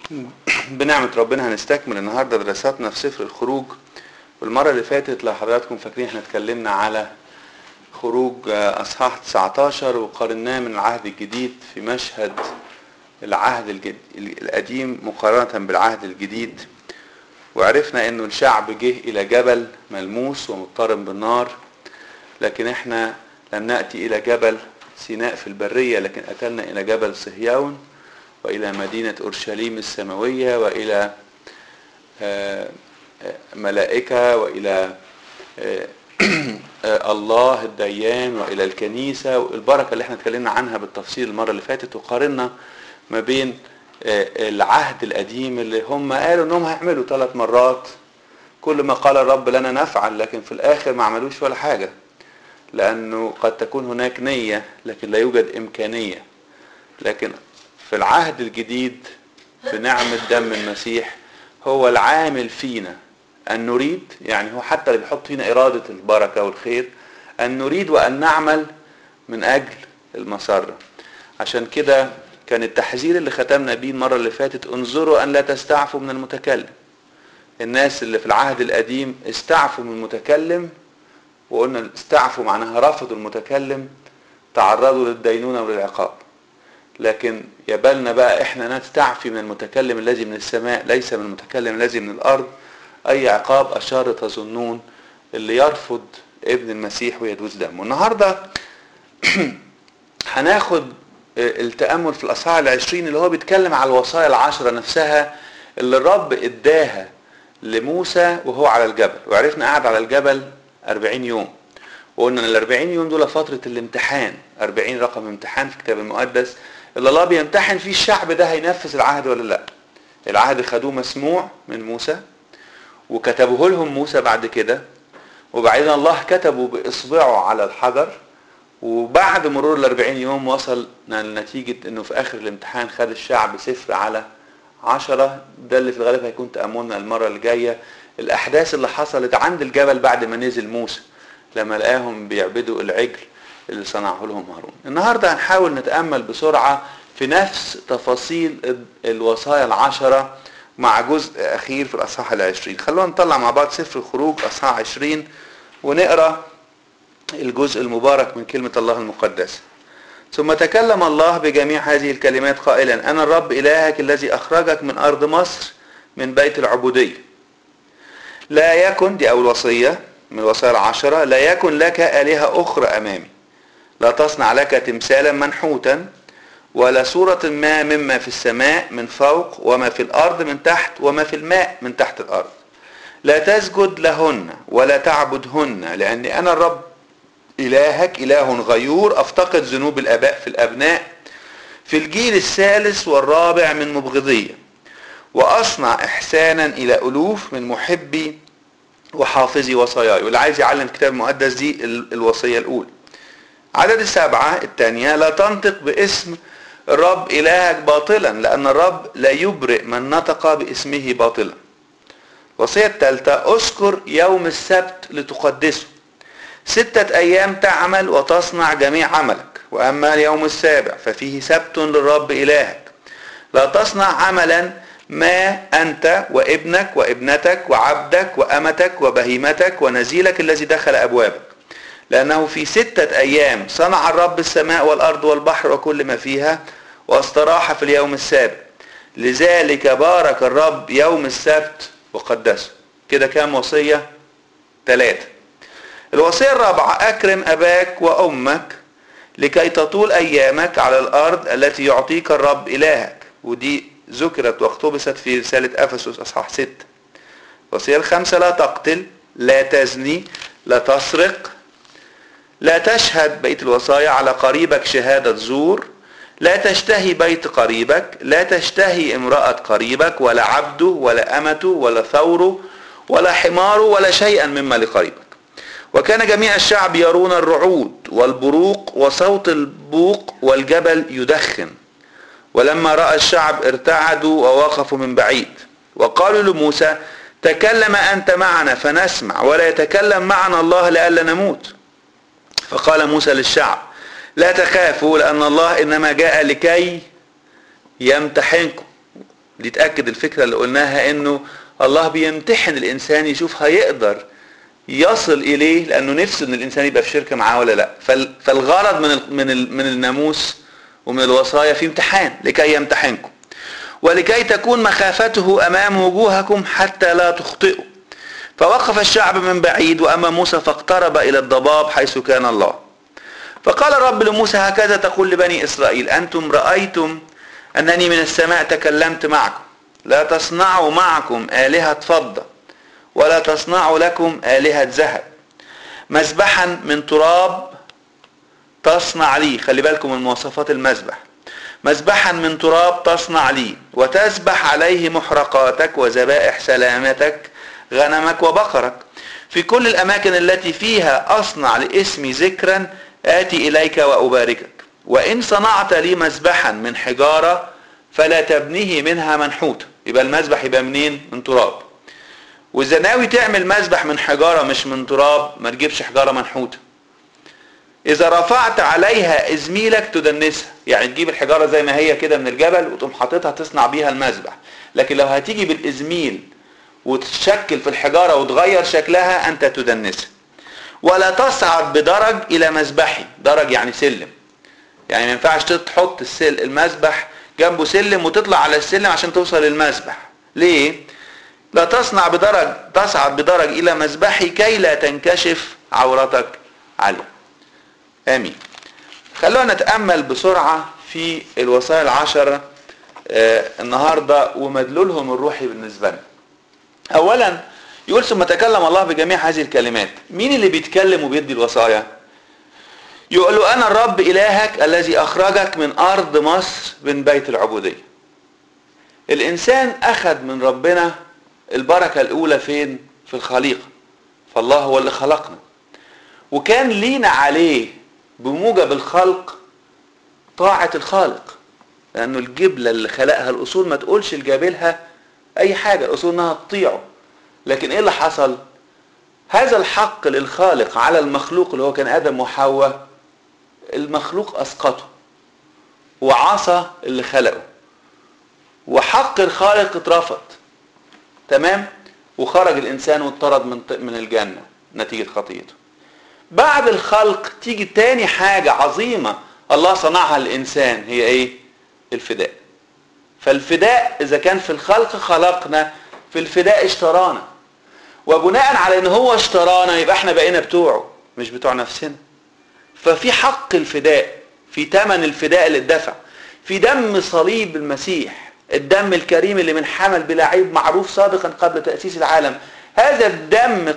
بنعمة ربنا هنستكمل النهاردة دراساتنا في سفر الخروج. والمرة اللي فاتت لو حضراتكم فاكرين احنا اتكلمنا على خروج اصحاح 19 وقارناه من العهد الجديد في مشهد العهد القديم مقارنة بالعهد الجديد، وعرفنا انه الشعب جه الى جبل ملموس ومضطرب بالنار، لكن احنا لم نأتي الى جبل سيناء في البرية، لكن أتلنا الى جبل صهيون وإلى مدينة أورشليم السماوية وإلى ملائكة وإلى الله الديان وإلى الكنيسة والبركة اللي احنا اتكلمنا عنها بالتفصيل المرة اللي فاتت، وقارنا ما بين العهد القديم اللي هم قالوا انهم هيعملوا 3 مرات كل ما قال الرب لنا نفعل، لكن في الآخر ما عملوش ولا حاجة، لأنه قد تكون هناك نية لكن لا يوجد إمكانية. لكن في العهد الجديد بنعمة دم المسيح هو العامل فينا أن نريد، يعني هو حتى اللي بيحط فينا إرادة البركة والخير، أن نريد وأن نعمل من أجل المسرة. عشان كده كان التحذير اللي ختمنا بيه المرة اللي فاتت: انظروا أن لا تستعفوا من المتكلم. الناس اللي في العهد القديم استعفوا من المتكلم، وقلنا استعفوا معناها رفضوا المتكلم، تعرضوا للدينونة وللعقاب. لكن يبالنا بقى احنا نستعفي من المتكلم الذي من السماء ليس من المتكلم الذي من الارض. اي عقاب اشار تظنون اللي يرفض ابن المسيح ويدوس دمه. النهاردة هناخد التأمل في الأصحاح 20 اللي هو بيتكلم على الوصايا 10 نفسها اللي الرب اداها لموسى وهو على الجبل. وعرفنا قاعد على الجبل 40 يوم، وقلنا ان 40 يوم دول فترة الامتحان. 40 رقم امتحان في الكتاب المقدس اللي الله بيمتحن فيه الشعب ده هينفذ العهد ولا لا. العهد خدوه مسموع من موسى وكتبوه لهم موسى بعد كده، وبعدين الله كتبه بإصبعه على الحجر، وبعد مرور 40 يوم وصلنا لنتيجة انه في اخر الامتحان خد الشعب 0 على 10. ده اللي في الغالب هيكون تأملنا المرة الجاية، الاحداث اللي حصلت عند الجبل بعد ما نزل موسى لما لقاهم بيعبدوا العجل اللي صنعه لهم هارون. النهاردة هنحاول نتأمل بسرعة في نفس تفاصيل الوصايا 10 مع جزء أخير في الأصحاح 20. خلونا نطلع مع بعض سفر الخروج أصحاح 20 ونقرأ الجزء المبارك من كلمة الله المقدسة. ثم تكلم الله بجميع هذه الكلمات قائلا: أنا الرب إلهك الذي أخرجك من أرض مصر من بيت العبودية. لا يكن، دي أول وصية من الوصايا 10، لا يكن لك آلهة أخرى أمامي. لا تصنع لك تمثالا منحوتا ولا صورة ما مما في السماء من فوق وما في الأرض من تحت وما في الماء من تحت الأرض. لا تسجد لهن ولا تعبدهن، لأني أنا الرب إلهك إله غيور، أفتقد ذنوب الآباء في الأبناء في الجيل الثالث والرابع من مبغضية، وأصنع إحسانا إلى ألوف من محبي وحافظي وصاياي. واللي عايز يعلم الكتاب المقدس دي الوصية الأولى. عدد 7 الثانية: لا تنطق باسم الرب إلهك باطلا، لأن الرب لا يبرئ من نطق باسمه باطلا. الوصية الثالثة: اذكر يوم السبت لتقدسه، 6 أيام تعمل وتصنع جميع عملك، وأما اليوم السابع ففيه سبت للرب إلهك. لا تصنع عملا ما أنت وابنك وابنتك وعبدك وأمتك وبهيمتك ونزيلك الذي دخل أبوابك، لأنه في 6 أيام صنع الرب السماء والأرض والبحر وكل ما فيها، واستراح في اليوم السابع. لذلك بارك الرب يوم السبت وقدسه. كده كام وصية؟ 3. الوصية الرابعة: أكرم أباك وأمك لكي تطول أيامك على الأرض التي يعطيك الرب إلهك. ودي ذكرت واقتبست في رسالة أفسس أصحاح 6. الوصية الخامسة: لا تقتل، لا تزني، لا تسرق، لا تشهد، بقية الوصايا، على قريبك شهادة زور، لا تشتهي بيت قريبك، لا تشتهي امرأة قريبك ولا عبده ولا أمته ولا ثوره ولا حماره ولا شيئا مما لقريبك. وكان جميع الشعب يرون الرعود والبروق وصوت البوق والجبل يدخن. ولما رأى الشعب ارتعدوا ووقفوا من بعيد، وقالوا لموسى: تكلم أنت معنا فنسمع، ولا يتكلم معنا الله لئلا نموت. فقال موسى للشعب: لا تخافوا، لأن الله إنما جاء لكي يمتحنكم دي تأكد الفكرة اللي قلناها انه الله بيمتحن الانسان يشوف هيقدر يصل اليه، لانه نفسه ان الانسان يبقى في شركة معاه ولا لا. فالغرض من الناموس ومن الوصايا في امتحان لكي يمتحنكم، ولكي تكون مخافته امام وجوهكم حتى لا تخطئوا. فوقف الشعب من بعيد، واما موسى فاقترب الى الضباب حيث كان الله. فقال الرب لموسى: هكذا تقول لبني اسرائيل: انتم رأيتم انني من السماء تكلمت معكم، لا تصنعوا معكم آلهة فضة ولا تصنعوا لكم آلهة ذهب، مذبحا من تراب تصنع لي. خلي بالكم من مواصفات المذبح. مذبحا من تراب تصنع لي، وتذبح عليه محرقاتك وذبائح سلامتك، غنمك وبقرك. في كل الأماكن التي فيها أصنع لاسمي ذكرا آتي إليك وأباركك. وإن صنعت لي مذبحا من حجارة فلا تبنيه منها منحوتا. يبقى المذبح يبقى منين؟ من تراب. وإذا ناوي تعمل مذبح من حجارة مش من تراب، ما تجيبش حجارة منحوتة. إذا رفعت عليها إزميلك تدنسها، يعني تجيب الحجارة زي ما هي كده من الجبل وتقوم حاططها تصنع بيها المذبح. لكن لو هتيجي بالإزميل وتشكل في الحجارة وتغير شكلها، أنت تدنسها. ولا تصعد بدرج إلى مذبحي. درج يعني سلم، يعني ما ينفعش تحط المذبح جنبه سلم وتطلع على السلم عشان توصل للمذبح. ليه؟ لا تصعد بدرج إلى مذبحي كي لا تنكشف عورتك عليه. آمين. خلونا نتأمل بسرعة في الوصايا العشرة النهاردة ومدلولهم الروحي بالنسبة لنا. أولا يقول: ثم تكلم الله بجميع هذه الكلمات. مين اللي بيتكلم وبيدي الوصايا؟ يقول له: أنا الرب إلهك الذي أخرجك من أرض مصر من بيت العبودية. الإنسان أخذ من ربنا البركة الأولى فين؟ في الخليقة. فالله هو اللي خلقنا، وكان لينا عليه بموجب الخلق طاعة الخالق، لأنه الجبلة اللي خلقها الأصول ما تقولش لجابلها أي حاجة، الأصول إنها تطيعه. لكن إيه اللي حصل؟ هذا الحق للخالق على المخلوق اللي هو كان آدم وحواء، المخلوق أسقطه وعصى اللي خلقه، وحق الخالق اترفض. تمام؟ وخرج الإنسان واطرد من الجنة نتيجة خطيئته. بعد الخلق تيجي تاني حاجة عظيمة الله صنعها للإنسان، هي إيه؟ الفداء. فالفداء إذا كان في الخلق خلقنا، في الفداء اشترانا، وبناء على ان هو اشترانا يبقى احنا بقينا بتوعه مش بتوع نفسنا. ففي حق الفداء، في ثمن الفداء اللي اتدفع، في دم صليب المسيح، الدم الكريم اللي من حمل بلا عيب معروف سابقا قبل تأسيس العالم. هذا الدم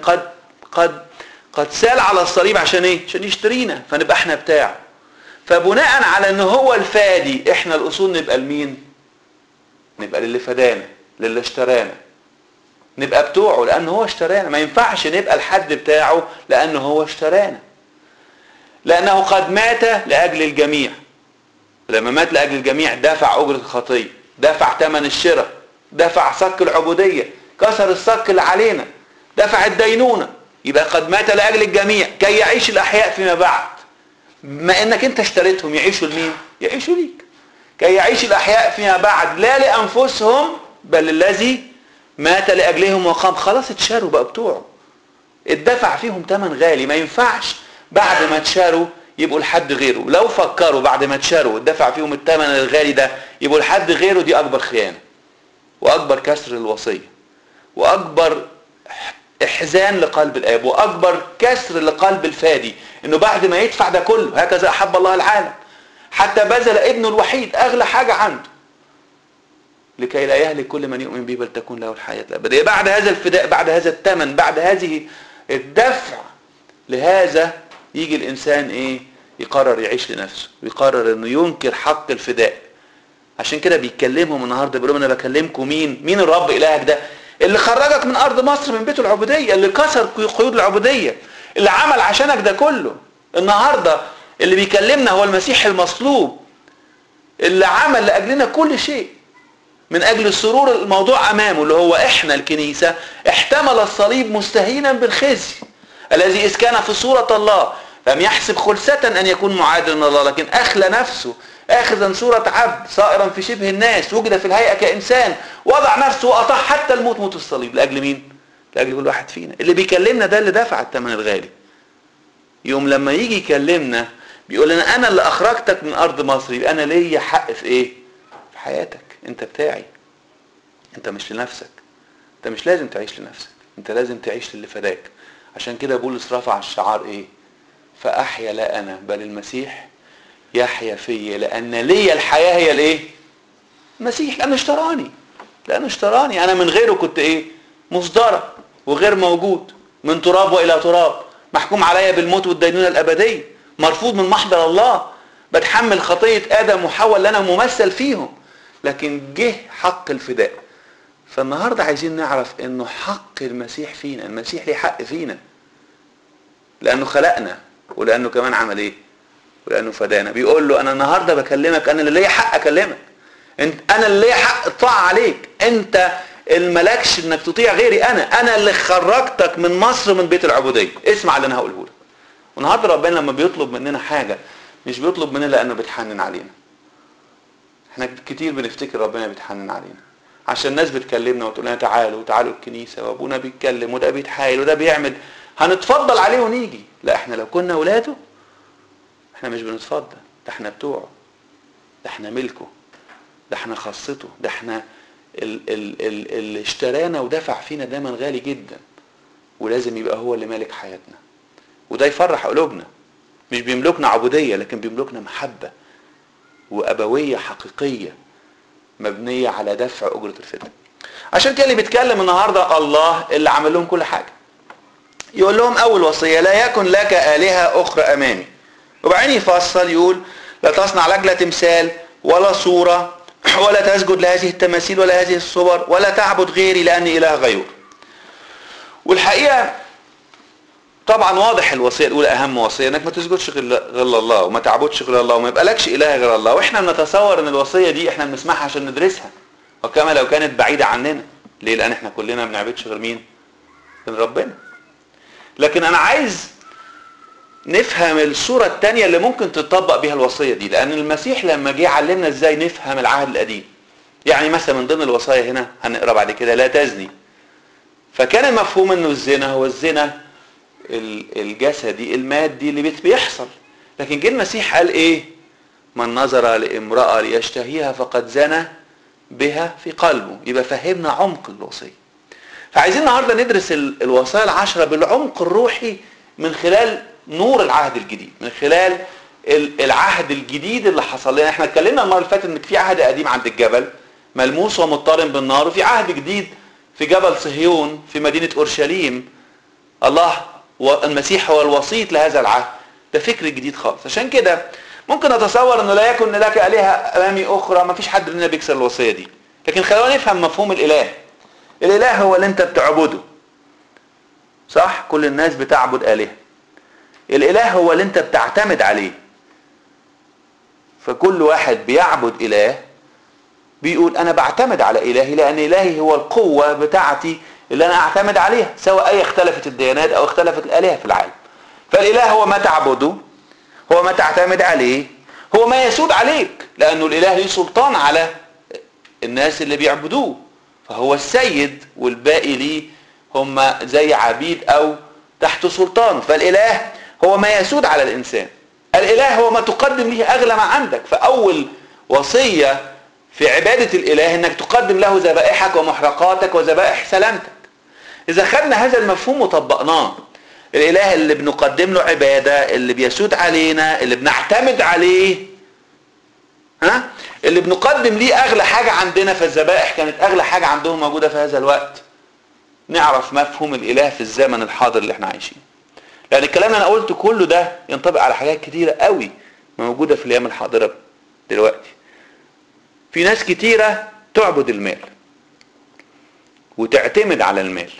قد سال على الصليب عشان ايه؟ عشان يشترينا فنبقى احنا بتاعه. فبناء على ان هو الفادي، احنا الاصول نبقى لمين؟ نبقى للي فدانا، للي اشترانا، نبقى بتوعه لأنه هو اشترانا. ما ينفعش نبقى الحد بتاعه لأنه هو اشترانا، لأنه قد مات لأجل الجميع. لما مات لأجل الجميع دفع أجرة الخطية، دفع ثمن الشراء، دفع صك العبودية، كسر الصك اللي علينا، دفع الدينونة. يبقى قد مات لأجل الجميع كي يعيش الأحياء فيما بعد. ما إنك أنت اشتريتهم يعيشوا لمين؟ يعيشوا ليك. كي يعيش الأحياء فيما بعد لا لأنفسهم بل الذي مات لأجلهم وقام. خلاص اتشاروا بقى بتوعه، اتدفع فيهم ثمن غالي. ما ينفعش بعد ما اتشاروا يبقوا لحد غيره. لو فكروا بعد ما اتشاروا اتدفع فيهم الثمن الغالي ده يبقوا لحد غيره، دي أكبر خيانة وأكبر كسر الوصية وأكبر إحزان لقلب الآب وأكبر كسر لقلب الفادي، إنه بعد ما يدفع ده كله، هكذا أحب الله العالم حتى بذل ابنه الوحيد أغلى حاجة عنده لكي لا يهلك كل من يؤمن به بل تكون له الحياة الأبدية. بعد هذا الفداء، بعد هذا الثمن، بعد هذه الدفع لهذا، يجي الإنسان إيه؟ يقرر يعيش لنفسه ويقرر إنه ينكر حق الفداء. عشان كده بيكلمهم النهارده بيقول لهم: أنا بكلمكم مين الرب إلهك ده اللي خرجك من أرض مصر من بيت العبودية، اللي كسر قيود العبودية، اللي عمل عشانك ده كله. النهارده اللي بيكلمنا هو المسيح المصلوب اللي عمل لأجلنا كل شيء من أجل السرور الموضوع أمامه، اللي هو إحنا الكنيسة. احتمل الصليب مستهينا بالخزي الذي إذ كان في صورة الله لم يحسب خلسة أن يكون معادلا الله، لكن أخلى نفسه آخذا صورة عبد صائرا في شبه الناس، وجد في الهيئة كإنسان، وضع نفسه وقطع حتى الموت، موت الصليب. لاجل مين؟ لاجل كل واحد فينا. اللي بيكلمنا ده اللي دفع الثمن الغالي. يوم لما يجي يكلمنا بيقول لنا انا اللي اخرجتك من ارض مصر، يبقى انا ليا حق في ايه؟ في حياتك. انت بتاعي، انت مش لنفسك، انت مش لازم تعيش لنفسك، انت لازم تعيش للي فداك. عشان كده بولس رفع الشعار ايه؟ فاحيا لا انا بل المسيح يحيا فيا، لان ليا الحياه هي الايه؟ المسيح. لانه اشتراني، لانه اشتراني. انا من غيره كنت ايه؟ مصدرة وغير موجود، من تراب والى تراب، محكوم عليا بالموت والدينونة الابدية، مرفوض من محضر الله، بتحمل خطية ادم وحواء اللي انا ممثل فيهم. لكن جه حق الفداء. فالنهاردة عايزين نعرف انه حق المسيح فينا. المسيح ليه حق فينا لانه خلقنا، ولانه كمان عمل ايه؟ ولانه فدانا. بيقول له انا النهاردة بكلمك، انا اللي ليا حق اكلمك، انا اللي ليا حق الطاعة عليك، انت الملكش انك تطيع غيري. انا اللي خرجتك من مصر من بيت العبودية. اسمع اللي انا هقوله لك. والنهارده ربنا لما بيطلب مننا حاجة مش بيطلب مننا لانه بيتحنن علينا. احنا كتير بنفتكر ربنا بيتحنن علينا عشان الناس بتكلمنا وتقول لنا تعالوا تعالوا الكنيسة، وابونا بيتكلم وده بيتحايل وده بيعمل، هنتفضل عليه ونيجي. لا، احنا لو كنا اولاده احنا مش بنتفضل، ده احنا بتوعه، ده احنا ملكه، ده احنا خاصته، ده احنا اللي اشترانا ودفع فينا دايما غالي جدا، ولازم يبقى هو اللي مالك حياتنا. وده يفرح قلوبنا. مش بيملكنا عبودية، لكن بيملكنا محبة وأبوية حقيقية مبنية على دفع أجرة الفداء. عشان كده اللي بيتكلم النهاردة الله اللي عمل لهم كل حاجة. يقول لهم أول وصية لا يكن لك آلهة أخرى أمامي. وبعدين يفصل يقول لا تصنع لك لا تمثال ولا صورة ولا تسجد لهذه التماثيل ولا هذه الصور ولا تعبد غيري لأني إله غيور. والحقيقة طبعا واضح الوصية الأولى أهم وصية، إنك ما تسجدش غير الله وما تعبدش غير الله وما يبقالكش إله غير الله. وإحنا بنتصور إن الوصية دي إحنا بنسمعها عشان ندرسها، وكما لو كانت بعيدة عننا. ليه؟ لأن إحنا كلنا ما بنعبدش غير مين؟ غير ربنا. لكن أنا عايز نفهم الصورة الثانية اللي ممكن تطبق بيها الوصية دي، لأن المسيح لما جه علمنا إزاي نفهم العهد القديم. يعني مثلا من ضمن الوصايا هنا هنقرأ بعد كده لا تزني. فكان مفهوم إنه الزنا هو الزنا الجسدي المادي اللي بيحصل. لكن جه المسيح قال إيه؟ من نظر لامرأة ليشتهيها فقد زنى بها في قلبه. يبقى فهمنا عمق الوصية. فعايزين النهارده ندرس الوصايا العشرة بالعمق الروحي من خلال نور العهد الجديد، من خلال العهد الجديد اللي حصل لنا. احنا اتكلمنا المره اللي فاتت ان في عهد قديم عند الجبل ملموس ومضطرم بالنار، وفي عهد جديد في جبل صهيون في مدينه اورشليم. الله والمسيح هو الوسيط لهذا العهد. ده فكر جديد خالص. عشان كده ممكن نتصور انه لا يكن لك آلهة امامي اخرى. ما فيش حد مننا بيكسر الوصيه دي. لكن خلونا نفهم مفهوم الاله. الاله هو اللي انت بتعبده، صح؟ كل الناس بتعبد آلهة. الاله هو اللي انت بتعتمد عليه. فكل واحد بيعبد اله بيقول انا بعتمد على الهي، لان الهي هو القوة بتاعتي اللي انا اعتمد عليها، سواء اي اختلفت الديانات او اختلفت الالهة في العالم. فالاله هو ما تعبده، هو ما تعتمد عليه، هو ما يسود عليك، لانه الاله ليه سلطان على الناس اللي بيعبدوه. فهو السيد والباقي ليه هم زي عبيد او تحت سلطانه. فالاله هو ما يسود على الانسان. الاله هو ما تقدم له اغلى ما عندك. فاول وصية في عبادة الاله انك تقدم له ذبائحك ومحرقاتك وذبائح سلامتك. اذا خدنا هذا المفهوم وطبقناه، الاله اللي بنقدم له عبادة، اللي بيسود علينا، اللي بنعتمد عليه، اللي بنقدم ليه اغلى حاجة عندنا. فالذبائح كانت اغلى حاجة عندهم موجودة في هذا الوقت. نعرف مفهوم الاله في الزمن الحاضر اللي احنا عايشين. لان الكلام اللي انا قلته كله ده ينطبق على حاجات كتيرة قوي موجودة في الايام الحاضرة دلوقتي. في ناس كتيرة تعبد المال وتعتمد على المال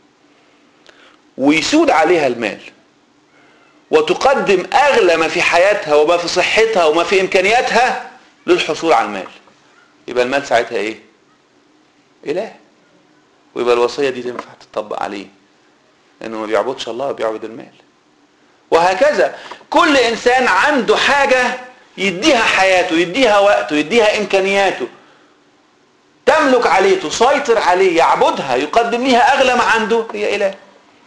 ويسود عليها المال، وتقدم اغلى ما في حياتها وما في صحتها وما في امكانياتها للحصول على المال. يبقى المال ساعتها ايه؟ اله. ويبقى الوصية دي تنفع تطبق عليه، لانه ما بيعبدش الله، بيعبد المال. وهكذا كل انسان عنده حاجة يديها حياته، يديها وقته، يديها امكانياته، تملك عليه، تسيطر عليه، يعبدها، يقدم ليها اغلى ما عنده، هي اله.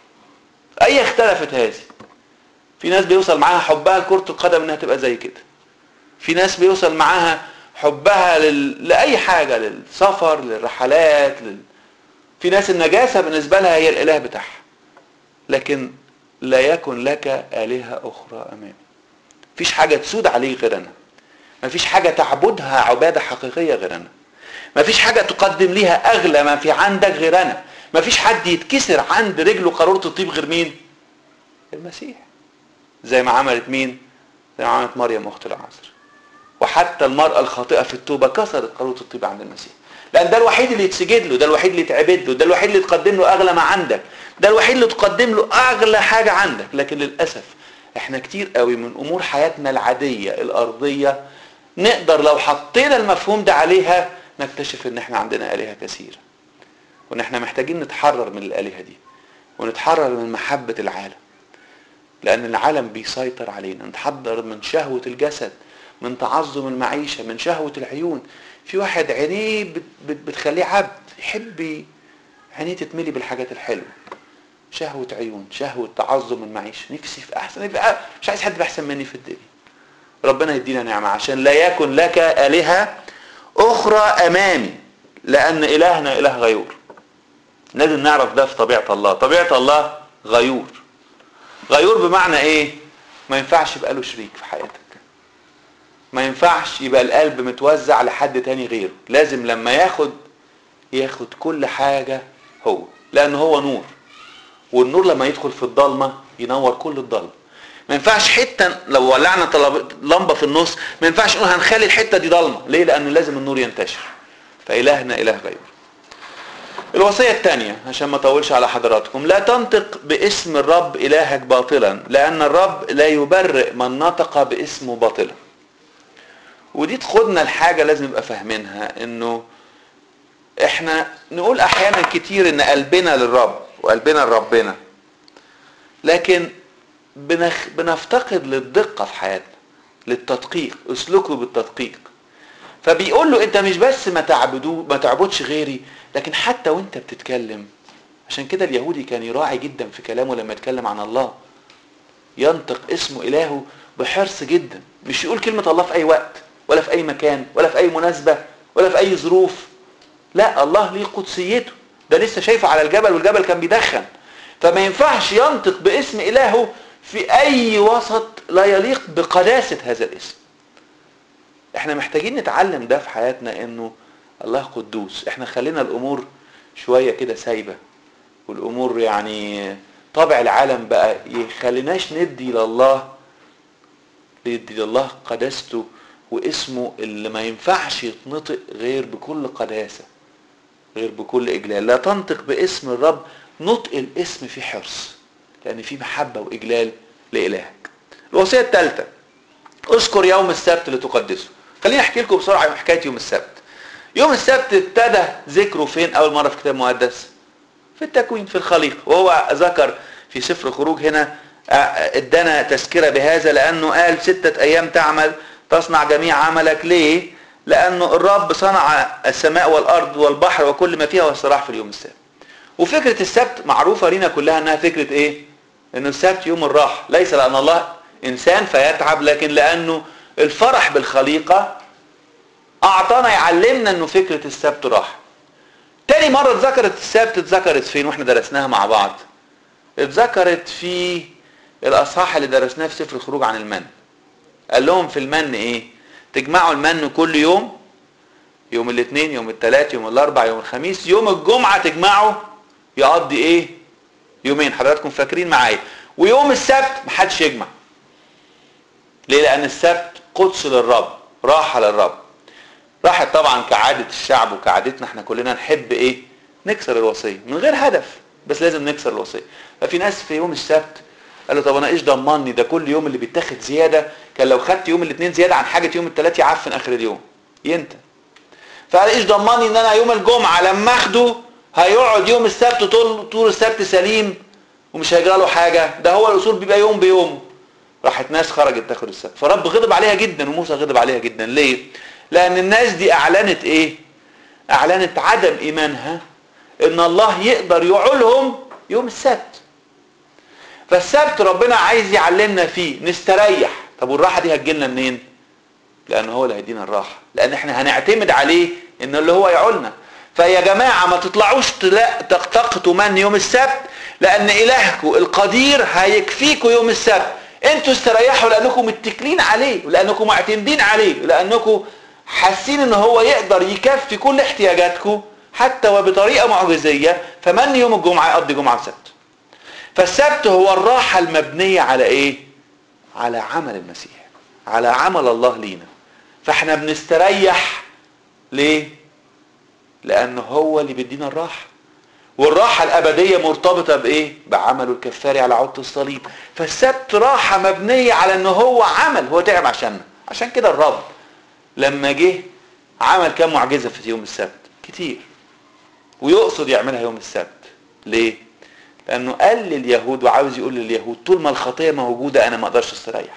اي اختلفت هذه. في ناس بيوصل معاها حبها لكرة القدم انها تبقى زي كده. في ناس بيوصل معاها حبها لاي حاجة، للسفر، للرحلات، في ناس النجاسة بالنسبة لها هي الاله بتاعها. لكن لا يكن لك آلهة أخرى أمامي. مفيش حاجة تسود عليه غير أنا. مفيش حاجة تعبدها عبادة حقيقية غير أنا. مفيش حاجة تقدم ليها أغلى ما في عندك غير أنا. مفيش حد يتكسر عند رجله قارورة الطيب غير مين؟ المسيح. زي ما عملت مين؟ زي ما عملت مريم أخت العازر. وحتى المرأة الخاطئة في التوبة كسرت قارورة الطيب عند المسيح. لأن ده الوحيد اللي يتسجد له، ده الوحيد اللي يتعبد له، ده الوحيد اللي تقدم له أغلى ما عندك، ده الوحيد اللي تقدم له أغلى حاجة عندك. لكن للأسف احنا كتير قوي من أمور حياتنا العادية الأرضية نقدر لو حطينا المفهوم ده عليها نكتشف ان احنا عندنا آلهة كثيرة، وان احنا محتاجين نتحرر من الآلهة دي، ونتحرر من محبة العالم، لأن العالم بيسيطر علينا. نتحرر من شهوة الجسد، من تعظم المعيشة، من شهوة العيون. في واحد عينيه بتخليه عبد، يحب عينيه تتملي بالحاجات الحلوة. شهوة عيون، شهوة تعظم المعيشة، نفسي في أحسن، يبقى مش عايز حد بأحسن مني في الدنيا. ربنا يدينا نعمة عشان لا يكن لك آلهة أخرى أمامي، لأن إلهنا إله غيور. لازم نعرف ده في طبيعة الله. طبيعة الله غيور. غيور بمعنى إيه؟ ما ينفعش يبقى له شريك في حياتك. ما ينفعش يبقى القلب متوزع لحد تاني غيره. لازم لما ياخد كل حاجة هو، لأن هو نور، والنور لما يدخل في الضلمة ينور كل الضلمة. ما ينفعش حتة لو ولعنا لمبة في النص ما ينفعش نقول هنخلي الحتة دي ضلمة. ليه؟ لأن لازم النور ينتشر. فإلهنا إله غيور. الوصية الثانية عشان ما اطولش على حضراتكم: لا تنطق باسم الرب إلهك باطلا، لأن الرب لا يبرئ من نطق باسمه باطلا. ودي تاخدنا الحاجة لازم نبقى فاهمينها، انه احنا نقول احيانا كتير ان قلبنا للرب وقلبنا لربنا، لكن بنفتقد للدقة في حياتنا، للتدقيق. اسلكوا بالتدقيق. فبيقول له انت مش بس ما تعبدش غيري، لكن حتى وانت بتتكلم. عشان كده اليهودي كان يراعي جدا في كلامه لما يتكلم عن الله، ينطق اسمه إلهه بحرص جدا. مش يقول كلمة الله في اي وقت ولا في اي مكان ولا في اي مناسبة ولا في اي ظروف. لا، الله ليه قدسيته. ده لسه شايفه على الجبل والجبل كان بيدخن، فما ينفعش ينطق باسم إلهه في اي وسط لا يليق بقداسة هذا الاسم. احنا محتاجين نتعلم ده في حياتنا، انه الله قدوس. احنا خلينا الامور شوية كده سايبة، والامور يعني طبع العالم بقى يخليناش ندي لله قداسته واسمه اللي ما ينفعش يتنطق غير بكل قداسة، غير بكل إجلال. لا تنطق باسم الرب. نطق الاسم في حرص، لأن في محبة وإجلال لإلهك. الوصية الثالثة: اذكر يوم السبت لتقدسه. خليني أحكي لكم بسرعة عن حكاية يوم السبت. يوم السبت ابتدى ذكره فين أول مرة في الكتاب المقدس؟ في التكوين، في الخليقة. وهو ذكر في سفر خروج هنا، ادانا تذكرة بهذا، لأنه قال 6 أيام تعمل تصنع جميع عملك. ليه؟ لأنه الرب صنع السماء والأرض والبحر وكل ما فيها واستراح في اليوم السابع. وفكرة السبت معروفة لنا كلها أنها فكرة إيه؟ أنه السبت يوم الراحة، ليس لأن الله إنسان فيتعب، لكن لأنه الفرح بالخليقة أعطانا يعلمنا أنه فكرة السبت راحة. تاني مرة اتذكرت السبت اتذكرت فين واحنا درسناها مع بعض؟ اتذكرت في الأصحاح اللي درسناه في سفر الخروج عن المن. قال لهم في المن ايه؟ تجمعوا المن كل يوم، يوم الاثنين، يوم الثلاث، يوم الاربع، يوم الخميس. يوم الجمعة تجمعوا يقضي ايه؟ يومين. حضراتكم فاكرين معايا؟ ويوم السبت محدش يجمع. ليه؟ لأن السبت قدس للرب، راحة للرب. راحت طبعا كعادة الشعب وكعادتنا احنا كلنا نحب ايه؟ نكسر الوصية من غير هدف، بس لازم نكسر الوصية. ففي ناس في يوم السبت قالوا طب انا ايش ضمني؟ ده كل يوم اللي بيتاخد زيادة، كان لو خدت يوم الاثنين زيادة عن حاجة يوم الثلاث يعفن اخر اليوم ينتهي. فقال ايش ضمني ان انا يوم الجمعة لما اخده هيقعد يوم السبت طول السبت سليم ومش هيجرى له حاجة؟ ده هو الاصول بيبقى يوم بيوم. راحت ناس خرجت تاخد السبت، فرب غضب عليها جدا وموسى غضب عليها جدا. ليه؟ لان الناس دي اعلنت ايه؟ اعلنت عدم ايمانها ان الله يقدر يعولهم يوم السبت. فالسبت ربنا عايز يعلمنا فيه نستريح. طب والراحه دي هتجيلنا منين؟ لان هو اللي هيدينا الراحه، لان احنا هنعتمد عليه ان اللي هو يعولنا. فيا جماعه ما تطلعوش تقتطوا من يوم السبت، لان الهكم القدير هيكفيكم يوم السبت. انتوا استريحوا لانكم متكلين عليه، ولانكم معتمدين عليه، ولانكم حاسين ان هو يقدر يكفي كل احتياجاتكم حتى وبطريقه معجزيه. فمن يوم الجمعه يقضي جمعه وسبت. فالسبت هو الراحه المبنيه على ايه؟ على عمل المسيح، على عمل الله لينا. فاحنا بنستريح ليه؟ لانه هو اللي بيدينا الراحه، والراحه الابديه مرتبطه بايه؟ بعمله الكفاري على عود الصليب. فالسبت راحه مبنيه على انه هو عمل، هو تعب عشاننا. عشان كده الرب لما جه عمل كام معجزه في يوم السبت؟ كتير. ويقصد يعملها يوم السبت. ليه؟ لانه قال لليهود وعاوز يقول لليهود طول ما الخطيه موجوده انا ما اقدرش استريح.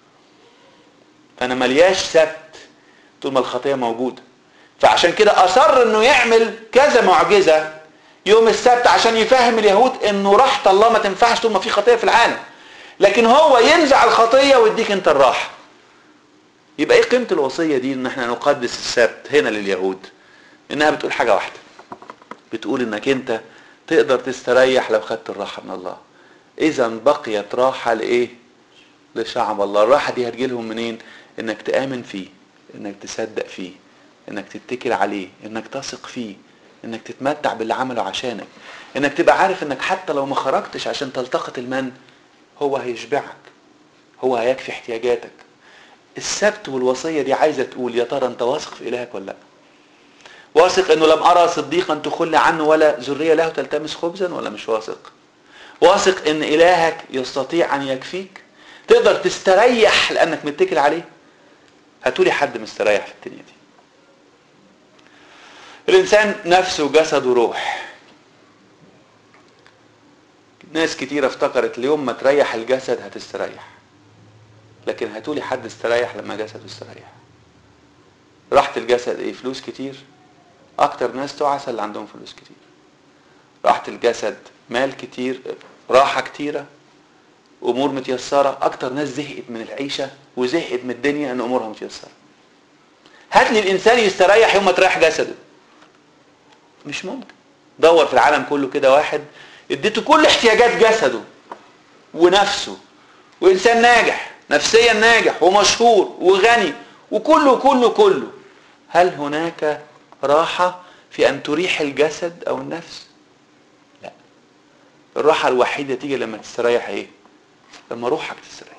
انا ملياش سبت طول ما الخطيه موجوده. فعشان كده اصر انه يعمل كذا معجزه يوم السبت عشان يفهم اليهود انه راحه الله ما تنفعش طول ما في خطيه في العالم. لكن هو ينزع الخطيه ويديك انت الراحه. يبقى ايه قيمه الوصيه دي ان احنا نقدس السبت هنا لليهود؟ انها بتقول حاجه واحده، بتقول انك انت تقدر تستريح لو خدت الراحه من الله. اذا بقيت راحه لايه؟ لشعب الله. الراحه دي هتجيلهم منين؟ انك تآمن فيه، انك تصدق فيه، انك تتكل عليه، انك تثق فيه، انك تتمتع باللي عمله عشانك، انك تبقى عارف انك حتى لو ما خرجتش عشان تلتقط المن هو هيشبعك، هو هيكفي احتياجاتك. السبت والوصية دي عايزة تقول يا ترى انت واثق في الهك ولا لا؟ واثق انه لم ارى صديقا تخل عنه ولا ذرية له تلتمس خبزا، ولا مش واثق؟ واثق ان الهك يستطيع ان يكفيك؟ تقدر تستريح لانك متكل عليه؟ هاتولي حد مستريح في الدنيا دي. الانسان نفسه وجسد وروح. ناس كتيرة افتكرت اليوم ما تريح الجسد هتستريح، لكن هاتولي حد استريح لما جسده استريح. راحة الجسد ايه؟ فلوس كتير. اكتر ناس تعسى اللي عندهم فلوس كتير. راحة الجسد مال كتير، راحة كتيرة، امور متيسرة. اكتر ناس زهقت من العيشة وزهقت من الدنيا ان امورها متيسرة. هات لي الانسان يستريح يوم ما تريح جسده. مش ممكن. دور في العالم كله كده واحد اديته كل احتياجات جسده ونفسه، وانسان ناجح نفسيا، ناجح ومشهور وغني وكله كله كله، هل هناك راحة في ان تريح الجسد او النفس؟ لا. الراحة الوحيدة تيجي لما تستريح ايه؟ لما روحك تستريح.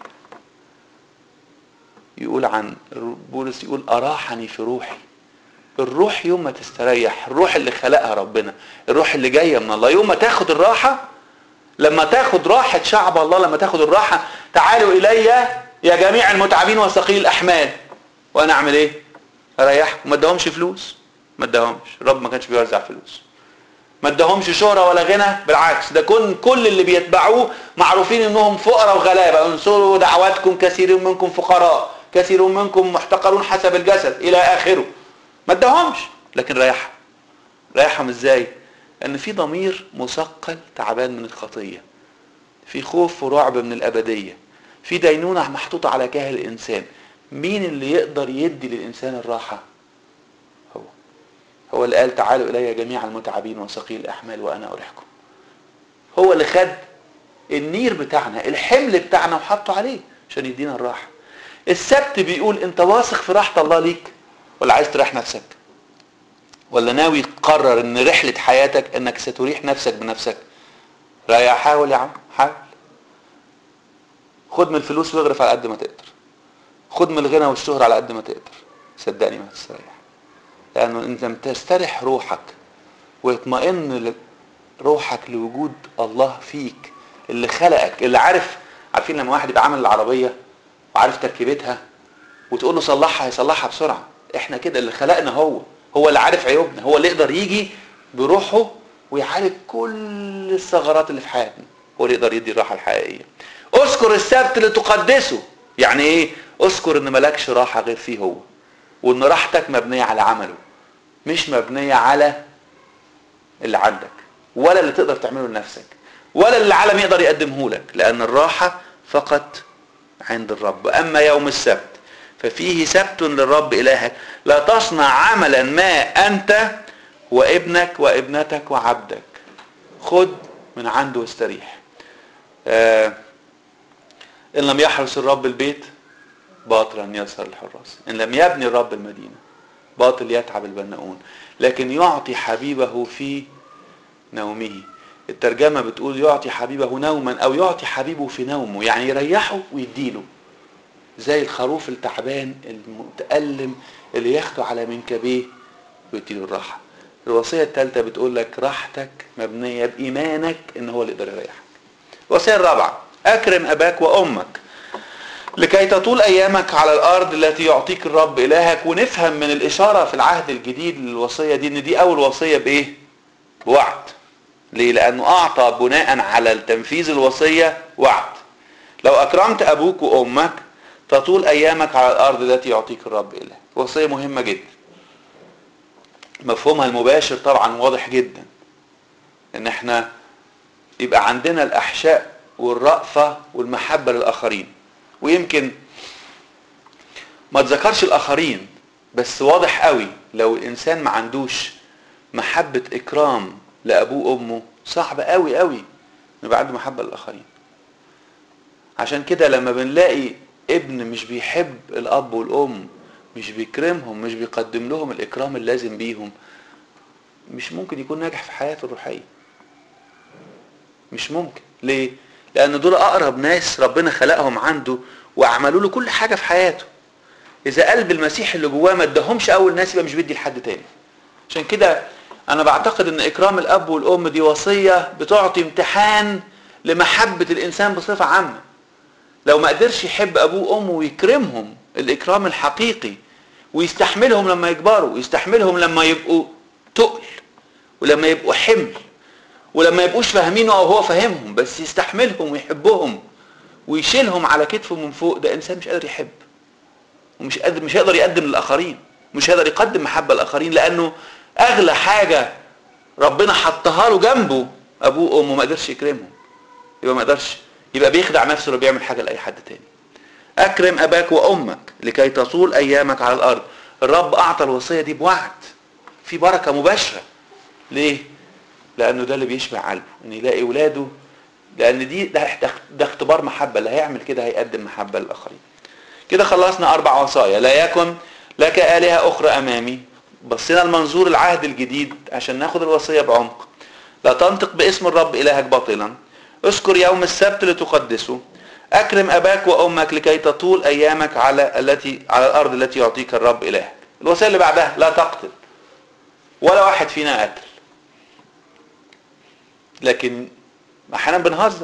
يقول عن بولس، يقول اراحني في روحي. الروح يوم ما تستريح، الروح اللي خلقها ربنا، الروح اللي جايه من الله، يوم ما تاخد الراحه، لما تاخد راحه شعب الله، لما تاخد الراحه تعالوا الي يا جميع المتعبين وثقيل الاحمال وانا اعمل ايه؟ اريحكم. ما اداهمش فلوس، ما اداهمش. الرب ما كانش بيوزع فلوس. ما اداهمش شهره ولا غنى، بالعكس ده كل اللي بيتبعوه معروفين انهم فقراء وغلابه. انصروا دعواتكم كثير منكم فقراء، كثير منكم محتقرون حسب الجسد الى اخره. ما اداهمش، لكن ريحهم. ريحهم ازاي؟ ان في ضمير مثقل تعبان من الخطيه، في خوف ورعب من الابديه، في دينونه محطوطه على كاهل الانسان. مين اللي يقدر يدي للانسان الراحه؟ هو اللي قال تعالوا الي جميع المتعبين وثقيل الاحمال وانا اريحكم. هو اللي خد النير بتاعنا، الحمل بتاعنا، وحطه عليه عشان يدينا الراحه. السبت بيقول انت واثق في راحه الله ليك، ولا عايز تريح نفسك؟ ولا ناوي تقرر ان رحلة حياتك انك ستريح نفسك بنفسك؟ ريح. حاول يا عم، حاول. خد من الفلوس واغرف على قد ما تقدر. خد من الغنى والشهرة على قد ما تقدر. صدقني ما تستريح. لانه انت لم تستريح روحك ويطمئن روحك لوجود الله فيك، اللي خلقك، اللي عارفين لما واحد يبقى عامل العربية وعارف تركيبتها وتقول له صلحها هيصلحها بسرعة. احنا كده، اللي خلقنا هو اللي عارف عيوبنا، هو اللي يقدر يجي بروحه ويعالج كل الثغرات اللي في حياتنا، هو اللي يقدر يدي الراحة الحقيقية. اذكر السبت لتقدسه. يعني ايه؟ اذكر ان مالكش راحة غير فيه هو، وان راحتك مبنية على عمله. مش مبنية على اللي عندك ولا اللي تقدر تعمله لنفسك ولا اللي العالم يقدر يقدمه لك، لأن الراحة فقط عند الرب. أما يوم السبت ففيه سبت للرب إلهك، لا تصنع عملا ما أنت وابنك وابنتك وعبدك. خد من عنده واستريح. إن لم يحرس الرب البيت باطلا يسهر الحراس، إن لم يبني الرب المدينة باطل يتعب البناؤون، لكن يعطي حبيبه في نومه. الترجمة بتقول يعطي حبيبه نوما، أو يعطي حبيبه في نومه، يعني يريحه ويديله، زي الخروف التعبان المتألم اللي ياخده على منكبيه ويديله الراحة. الوصية الثالثة بتقول لك راحتك مبنية بإيمانك إن هو اللي يقدر يريحك. الوصية الرابعة أكرم أباك وأمك لكي تطول أيامك على الأرض التي يعطيك الرب إلهك. ونفهم من الإشارة في العهد الجديد للوصية دي إن دي أول وصية بإيه؟ بوعد. ليه؟ لأنه أعطى بناء على التنفيذ الوصية وعد. لو أكرمت أبوك وأمك تطول أيامك على الأرض التي يعطيك الرب إلهك. وصية مهمة جدا، مفهومها المباشر طبعا واضح جدا، إن احنا يبقى عندنا الأحشاء والرأفة والمحبة للآخرين. ويمكن ما تذكرش الآخرين، بس واضح قوي لو الإنسان ما عندوش محبة إكرام لأبوه وأمه صعب قوي قوي يبقى عنده محبة للآخرين. عشان كده لما بنلاقي ابن مش بيحب الأب والأم، مش بيكرمهم، مش بيقدم لهم الإكرام اللازم بيهم، مش ممكن يكون ناجح في حياته الروحية. مش ممكن. ليه؟ لأن دول أقرب ناس ربنا خلقهم عنده وعملوا له كل حاجة في حياته. إذا قلب المسيح اللي جواه ما ادهمش أول ناس يبقى مش بيدي لحد تاني. عشان كده أنا بعتقد إن إكرام الأب والأم دي وصية بتعطي امتحان لمحبة الإنسان بصفة عامة. لو ما قدرش يحب أبوه وأمه ويكرمهم الإكرام الحقيقي ويستحملهم لما يكبروا، ويستحملهم لما يبقوا تقل، ولما يبقوا حمل، ولما يبقوش فاهمينه أو هو فاهمهم، بس يستحملهم ويحبهم ويشيلهم على كتفه من فوق، ده إنسان مش قادر يحب، ومش قادر، مش هيقدر يقدم للآخرين، مش هيقدر يقدم محبة للآخرين، لأنه أغلى حاجة ربنا حطها له جنبه أبوه وأمه ما قدرش يكرمهم، يبقى ما قدرش، يبقى بيخدع نفسه لو بيعمل حاجة لأي حد تاني. أكرم أباك وأمك لكي تطول أيامك على الأرض. الرب أعطى الوصية دي بوعد، في بركة مباشرة. ليه؟ لأنه ده اللي بيشبع قلبه، إن يلاقي ولاده، لأن ده اختبار محبة، اللي هيعمل كده هيقدم محبة للآخرين. كده خلصنا 4 وصايا. لا يكن لك آلهة أخرى أمامي. بصينا المنظور العهد الجديد عشان ناخد الوصية بعمق. لا تنطق باسم الرب إلهك باطلا. اذكر يوم السبت لتقدسه. أكرم أباك وأمك لكي تطول أيامك على الأرض التي يعطيك الرب إلهك. الوصية اللي بعدها لا تقتل. ولا واحد فينا قتل، لكن أحيانا بنهزر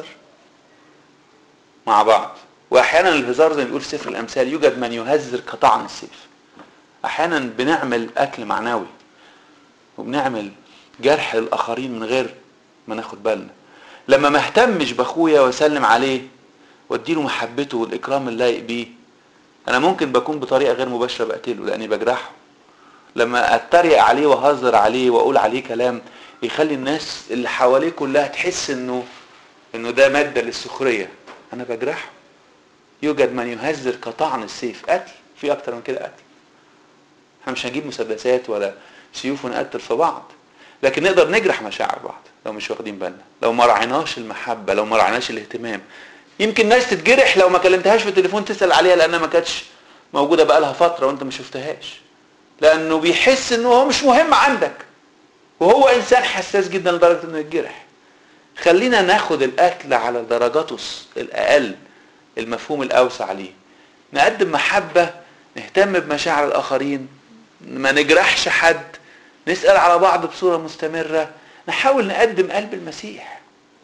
مع بعض، وأحيانا الهزار زي ما بيقول سفر الأمثال يوجد من يهزر كطعن السيف. أحيانا بنعمل أكل معنوي وبنعمل جرح للآخرين من غير ما ناخد بالنا. لما ما اهتمش بأخويا وأسلم عليه واديله محبته والإكرام اللايق بيه، أنا ممكن بكون بطريقة غير مباشرة بقتله لأني بجرحه. لما أتريق عليه وهزر عليه وأقول عليه كلام يخلي الناس اللي حواليه كلها تحس إنه ده مادة للسخرية، أنا بجرحه. يوجد من يهزر كطعن السيف. قتل، في أكتر من كده قتل. احنا مش هنجيب مسدسات ولا سيوف ونقتل في بعض، لكن نقدر نجرح مشاعر بعض لو مش واخدين بالنا، لو ما رعيناش المحبة، لو ما رعيناش الاهتمام. يمكن ناس تتجرح لو ما كلمتهاش في التليفون تسأل عليها لأنها ما كانتش موجودة بقالها فترة وانت ما شفتهاش، لأنه بيحس انه هو مش مهم عندك، وهو إنسان حساس جدا لدرجة انه يتجرح. خلينا ناخد القتل على درجاته الأقل، المفهوم الأوسع ليه. نقدم محبة، نهتم بمشاعر الآخرين، ما نجرحش حد، نسأل على بعض بصورة مستمرة، نحاول نقدم قلب المسيح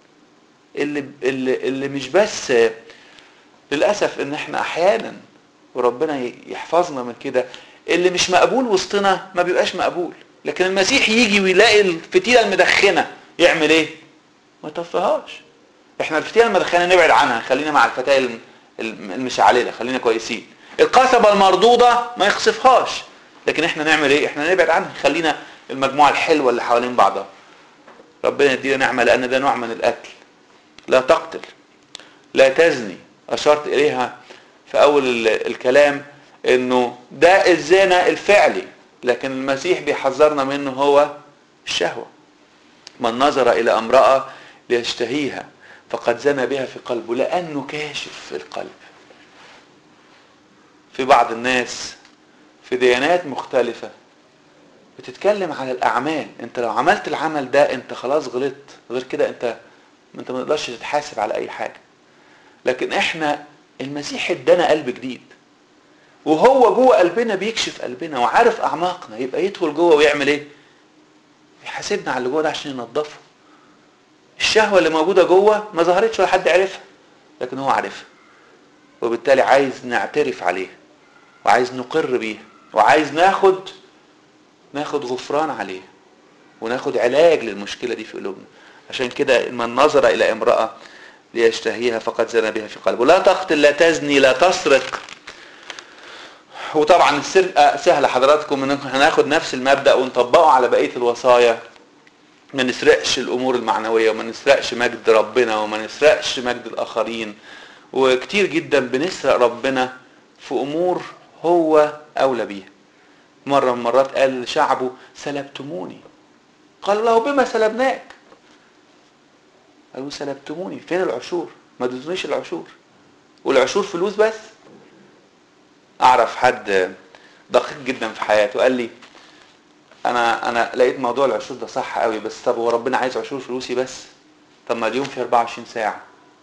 اللي مش بس، للأسف ان احنا احيانا، وربنا يحفظنا من كده، اللي مش مقبول وسطنا ما بيبقاش مقبول، لكن المسيح يجي ويلاقي الفتيلة المدخنة يعمل ايه؟ ما يطفيهاش. احنا الفتيلة المدخنة نبعد عنها، خلينا مع الفتايل المشعللة، خلينا كويسين. القصبة المردودة ما يخصفهاش، لكن احنا نعمل ايه؟ احنا نبعد عنها، خلينا المجموعة الحلوة اللي حوالين بعضها. ربنا يدينا نعمة، لان ده نوع من القتل. لا تقتل، لا تزني، اشرت اليها في اول الكلام انه ده الزنا الفعلي، لكن المسيح بيحذرنا منه هو الشهوة. من نظر الى امرأة ليشتهيها فقد زنى بها في قلبه، لانه كاشف في القلب. في بعض الناس في ديانات مختلفة بتتكلم على الاعمال، انت لو عملت العمل ده انت خلاص غلطت، غير كده انت ما تقدرش تتحاسب على اي حاجة. لكن احنا المسيح ادانا قلب جديد، وهو جوه قلبنا بيكشف قلبنا وعارف اعماقنا، يبقى يدخل جوه ويعمل ايه؟ يحاسبنا على اللي جوه ده عشان ينظفه. الشهوة اللي موجودة جوه ما ظهرتش ولا حد عرفها، لكن هو عارفها، وبالتالي عايز نعترف عليها، وعايز نقر بيها، وعايز ناخد غفران عليها، وناخد علاج للمشكلة دي في قلوبنا. عشان كده من نظر الى امرأة ليشتهيها فقد زنى بها في قلبه. لا تقتل، لا تزني، لا تسرق. وطبعا السرقة سهلة حضراتكم، ان هناخد نفس المبدأ ونطبقه على بقية الوصايا. ما نسرقش الامور المعنوية، وما نسرقش مجد ربنا، وما نسرقش مجد الاخرين. وكتير جدا بنسرق ربنا في امور هو اولى بيها. مرة من مرات قال لشعبه سلبتموني، قال له بما سلبناك؟ قالوا سلبتموني، فين العشور؟ ما اديتونيش العشور، والعشور فلوس بس. اعرف حد دقيق جدا في حياته قال لي انا لقيت موضوع العشور ده صح قوي، بس طب هو ربنا عايز عشور فلوسي بس؟ طب ما اليوم في 24 ساعة،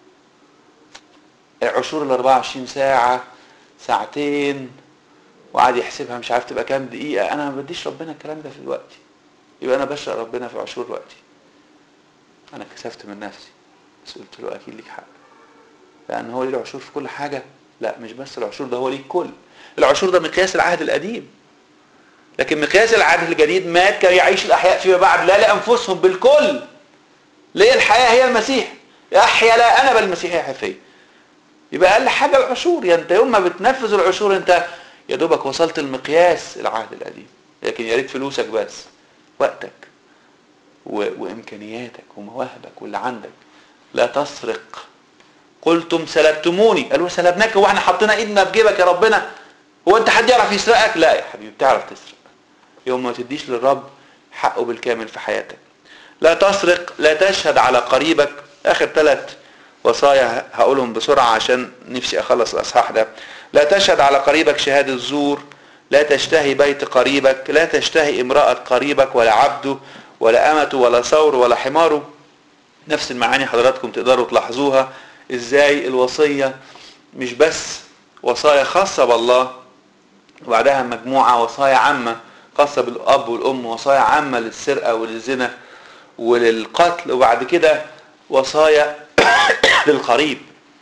العشور ال 24 ساعة ساعتين، وقعد يحسبها مش عارف تبقى كام دقيقة. انا ما بديش ربنا الكلام ده في الوقت، يبقى انا بشرق ربنا في عشور وقتي. انا كسفت من نفسي، بس قلت له اكيد ليك حق، لان هو ليه العشور في كل حاجة. لا مش بس العشور ده، هو ليه الكل. العشور ده مقياس العهد القديم، لكن مقياس العهد الجديد مات كي يعيش الاحياء فيما بعد لا لانفسهم بالكل. ليه؟ الحياة هي المسيح، احيا لا انا بل المسيح يحيا فيا. يبقى اقل حاجة العشور، يعني انت يوم ما بتنفذ العشور انت يا دوبك وصلت المقياس العهد القديم. لكن يا ريت فلوسك بس، وقتك وامكانياتك ومواهبك واللي عندك. لا تسرق. قلتم سلبتموني، قالوا سلبناك؟ هو احنا حطينا ايدنا في جيبك يا ربنا؟ هو انت حد يعرف يسرقك؟ لا يا حبيبي، بتعرف تسرق يوم ما تديش للرب حقه بالكامل في حياتك. لا تسرق، لا تشهد على قريبك. اخر 3 وصايا هقولهم بسرعة عشان نفسي اخلص الاصحاح ده. لا تشهد على قريبك شهادة الزور، لا تشتهي بيت قريبك، لا تشتهي امرأة قريبك ولا عبده ولا امته ولا ثور ولا حماره. نفس المعاني حضراتكم تقدروا تلاحظوها ازاي الوصية مش بس وصايا خاصة بالله، وبعدها مجموعة وصايا عامة خاصة بالاب والام، وصايا عامة للسرقة وللزنا وللقتل، وبعد كده وصايا للقريب.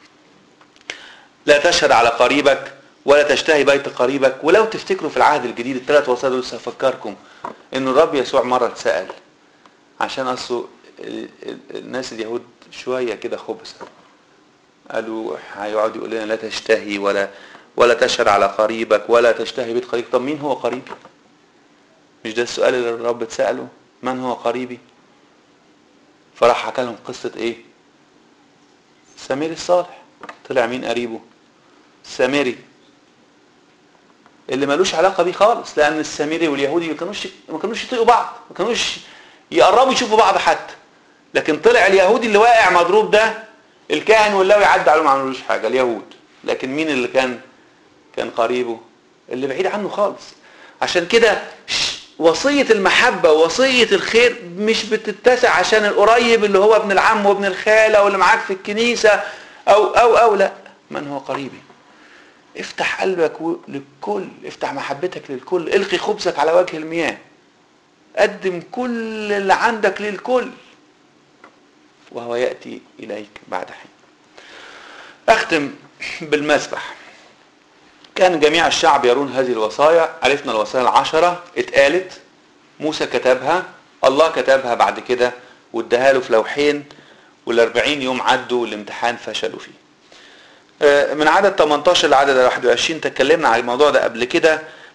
لا تشهد على قريبك ولا تشتهي بيت قريبك. ولو تفتكروا في العهد الجديد ال3 وصايا دول، سأفكركم ان الرب يسوع مرة اتسأل عشان اصله الناس اليهود شوية كده خبث، قالوا هيقعد يقول لنا لا تشتهي ولا تشهد على قريبك ولا تشتهي بيت قريبك. طب مين هو قريبي؟ مش ده السؤال اللي الرب اتسأله؟ من هو قريبي؟ فراح حكى لهم قصة ايه؟ سامري الصالح. طلع مين قريبه؟ سامري اللي ملوش علاقة بيه خالص، لان السامري واليهودي ما كانوش يطيقوا بعض، ما كانوش يقربوا يشوفوا بعض حتى. لكن طلع اليهودي اللي واقع مضروب ده، الكاهن واللاوي عدى عليهم ما عملوش حاجة، اليهود. لكن مين اللي كان قريبه؟ اللي بعيد عنه خالص. عشان كده وصية المحبة ووصية الخير مش بتتسع عشان القريب اللي هو ابن العم وابن الخالة واللي معاك في الكنيسة أو لا. من هو قريبي؟ افتح قلبك للكل، افتح محبتك للكل، القي خبزك على وجه المياه، قدم كل اللي عندك للكل وهو يأتي إليك بعد حين. أختم بالمسبح. كان جميع الشعب يرون هذه الوصايا. عرفنا الوصايا 10 اتقالت، موسى كتبها، الله كتبها بعد كده واداها له في لوحين، وال40 يوم عدوا والامتحان فشلوا فيه. من عدد 18 لعدد 21 تكلمنا عن الموضوع ده قبل كده،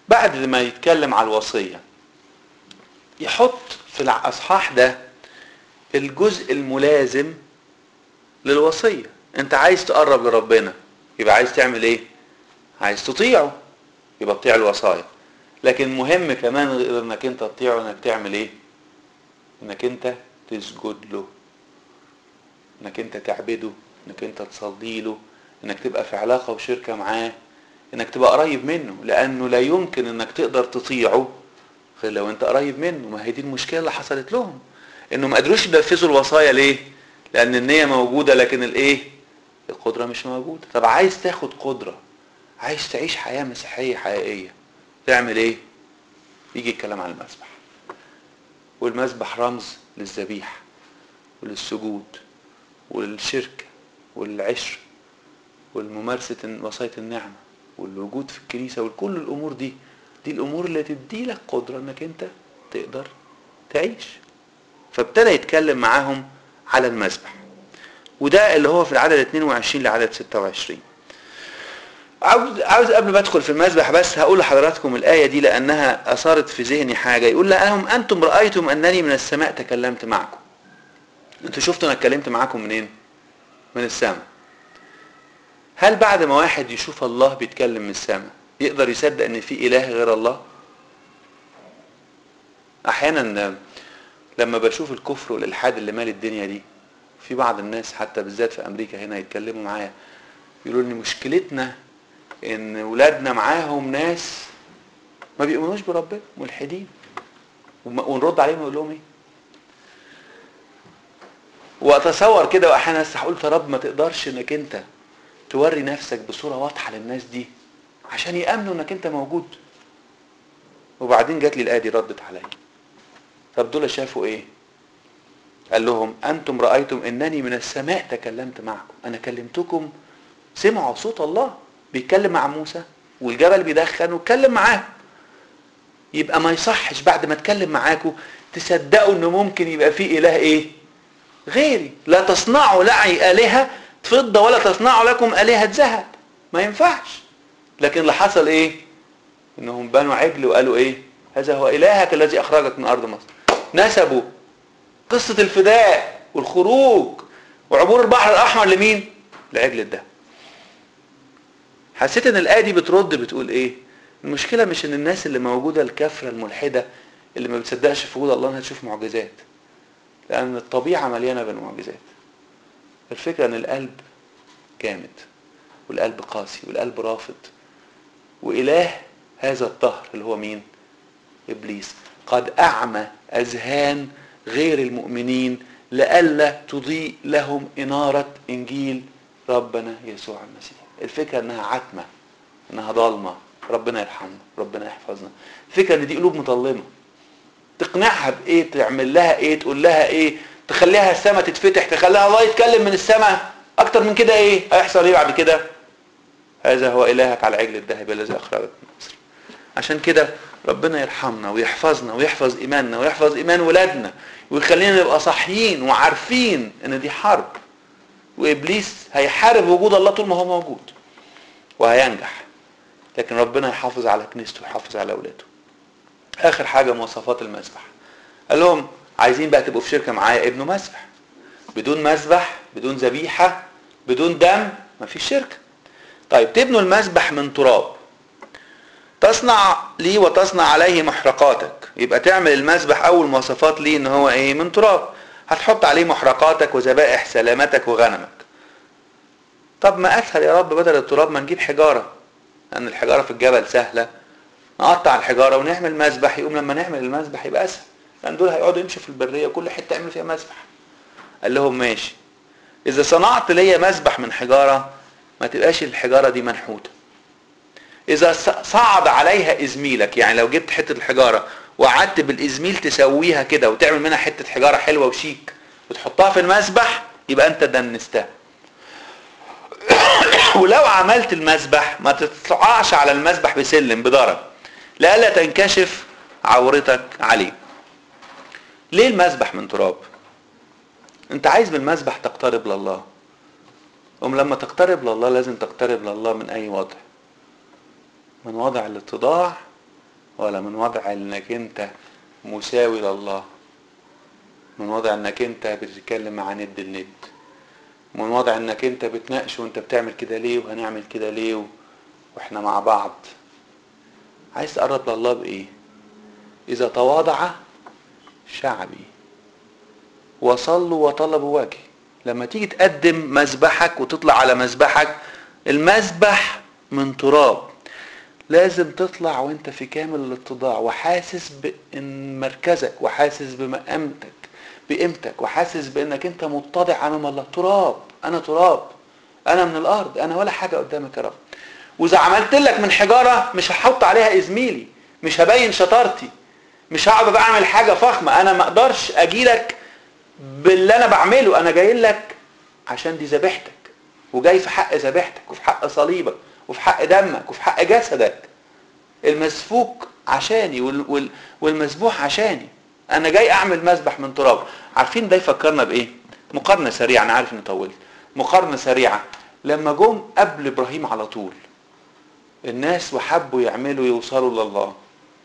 بعد ما يتكلم على الوصية يحط في الأصحاح ده الجزء الملازم للوصية. انت عايز تقرب لربنا يبقى عايز تعمل ايه؟ عايز تطيعه يبقى تطيع الوصايا. لكن مهم كمان غير انك انت تطيعه انك تعمل ايه؟ انك انت تسجد له، انك انت تعبده، انك انت تصلي له، انك تبقى في علاقة وشركة معاه، انك تبقى قريب منه، لانه لا يمكن انك تقدر تطيعه غير لو انت قريب منه. ما هي دي المشكلة اللي حصلت لهم، انه ما قدروش ينفذوا الوصايا. ليه؟ لان النية موجودة لكن الايه؟ القدرة مش موجودة. طب عايز تاخد قدرة، عايز تعيش حياة مسيحية حقيقية، تعمل ايه؟ يجي الكلام عن المسبح. والمسبح رمز للذبيحة وللسجود وللشركة والعشر والممارسة وصاية النعمة والوجود في الكنيسة وكل الامور دي. دي الامور اللي تدي لك قدرة انك انت تقدر تعيش. فابتدى يتكلم معاهم على المسبح، وده اللي هو في العدد 22 لعدد 26. عاوز قبل ما ادخل في المسبح بس هقول لحضراتكم الآية دي لأنها أثارت في ذهني حاجة. يقول لهم أنتم رأيتم أنني من السماء تكلمت معكم. أنتوا شفتوا أنا اتكلمت معكم منين؟ من السماء. هل بعد ما واحد يشوف الله بيتكلم من السماء يقدر يصدق أن في إله غير الله؟ أحيانا لما بشوف الكفر والإلحاد اللي مال الدنيا دي، في بعض الناس حتى بالذات في أمريكا هنا يتكلموا معايا يقولوا لي مشكلتنا ان ولادنا معاهم ناس ما بيؤمنوش بربنا، ملحدين، ونرد عليهم ونقول لهم ايه؟ واتصور كده واحيانا قلت يا رب ما تقدرش انك انت توري نفسك بصوره واضحه للناس دي عشان يامنوا انك انت موجود. وبعدين جات لي الايه دي ردت عليا. طب دول شافوا ايه؟ قال لهم انتم رايتم انني من السماء تكلمت معكم. انا كلمتكم، سمعوا صوت الله بيتكلم مع موسى والجبل بيدخن واتكلم معاه. يبقى ما يصحش بعد ما اتكلم معاكم تصدقوا انه ممكن يبقى في اله ايه غيري. لا تصنعوا لعي الهه فضه ولا تصنعوا لكم الهه ذهب، ما ينفعش. لكن اللي حصل ايه؟ انهم بنوا عجل وقالوا ايه؟ هذا هو الهك الذي اخرجك من ارض مصر. نسبوا قصه الفداء والخروج وعبور البحر الاحمر لمين؟ لعجل الدهب. حسيت ان الايه دي بترد بتقول ايه؟ المشكله مش ان الناس اللي موجوده الكافره الملحده اللي ما بتصدقش في وجود الله انها تشوف معجزات، لان الطبيعه مليانه بالمعجزات. الفكره ان القلب جامد والقلب قاسي والقلب رافض، واله هذا الدهر اللي هو مين؟ ابليس قد اعمى اذهان غير المؤمنين لئلا تضيء لهم اناره انجيل ربنا يسوع المسيح. الفكره انها عتمه، انها ضلمه. ربنا يرحمنا، ربنا يحفظنا. الفكره ان دي قلوب مظلمه. تقنعها بايه؟ تعمل لها ايه؟ تقول لها ايه؟ تخليها السماء تتفتح، تخليها الله يتكلم من السماء. اكتر من كده ايه هيحصل؟ ايه بعد كده؟ هذا هو الهك على عجل الذهب الذي اخرجك من مصر. عشان كده ربنا يرحمنا ويحفظنا ويحفظ ايماننا ويحفظ ايمان ولادنا ويخلينا نبقى صاحيين وعارفين ان دي حرب، وابليس هيحارب وجود الله طول ما هو موجود وهينجح. لكن ربنا يحافظ على كنيسته ويحافظ على اولاده. اخر حاجه مواصفات المسبح. قال لهم عايزين بقى تبقوا في شركه معايا ابنوا مسبح. بدون مسبح، بدون ذبيحه، بدون دم مفيش شركه. طيب تبنوا المسبح من تراب، تصنع لي وتصنع عليه محرقاتك. يبقى تعمل المسبح اول مواصفات ليه ان هو ايه؟ من تراب. هتحط عليه محرقاتك وذبائح سلامتك وغنمك. طب ما اسهل يا رب بدل التراب ما نجيب حجاره، لان الحجاره في الجبل سهله، نقطع الحجاره ونعمل مسبح. يقوم لما نعمل المسبح يبقى اسهل، لان دول هيقعدوا يمشوا في البريه وكل حته يعملوا فيها مسبح. قال لهم ماشي، اذا صنعت ليا مسبح من حجاره ما تبقاش الحجاره دي منحوته. اذا صعد عليها ازميلك، يعني لو جبت حته الحجاره وقعدت بالازميل تسويها كده وتعمل منها حته حجاره حلوه وشيك وتحطها في المسبح، يبقى انت دنستها. ولو عملت المسبح ما تطلعش على المسبح بسلم بدرج لألا تنكشف عورتك عليه. ليه المسبح من تراب؟ انت عايز بالمسبح تقترب لله. لما تقترب لله لازم تقترب لله من اي وضع، من وضع الاتضاع ولا من وضع انك انت مساوي لله، من وضع انك انت بتتكلم مع ند الند، من وضع انك انت بتناقش وانت بتعمل كده ليه وهنعمل كده ليه واحنا مع بعض. عايز تقرب لله بايه؟ اذا تواضع شعبي وصلوا وطلبوا وجهي. لما تيجي تقدم مذبحك وتطلع على مذبحك، المذبح من تراب، لازم تطلع وانت في كامل الاتضاع وحاسس بان مركزك وحاسس بقيمتك وحاسس بانك انت متضع امام الله. تراب، انا تراب، انا من الارض، انا ولا حاجه قدامك يا رب. واذا عملت لك من حجاره مش هحط عليها ازميلي، مش هبين شطارتي، مش هقعد بعمل حاجه فخمه. انا ما اقدرش اجيلك باللي انا بعمله، انا جاي لك عشان دي ذبيحتك، وجاي في حق ذبيحتك وفي حق صليبك وفي حق دمك وفي حق جسدك المسفوك عشاني والمذبوح عشاني. انا جاي اعمل مذبح من تراب. عارفين ده يفكرنا بايه؟ مقارنه سريعه، انا عارف اني طولت. مقارنه سريعه، لما جم قبل ابراهيم على طول الناس وحبوا يوصلوا لله،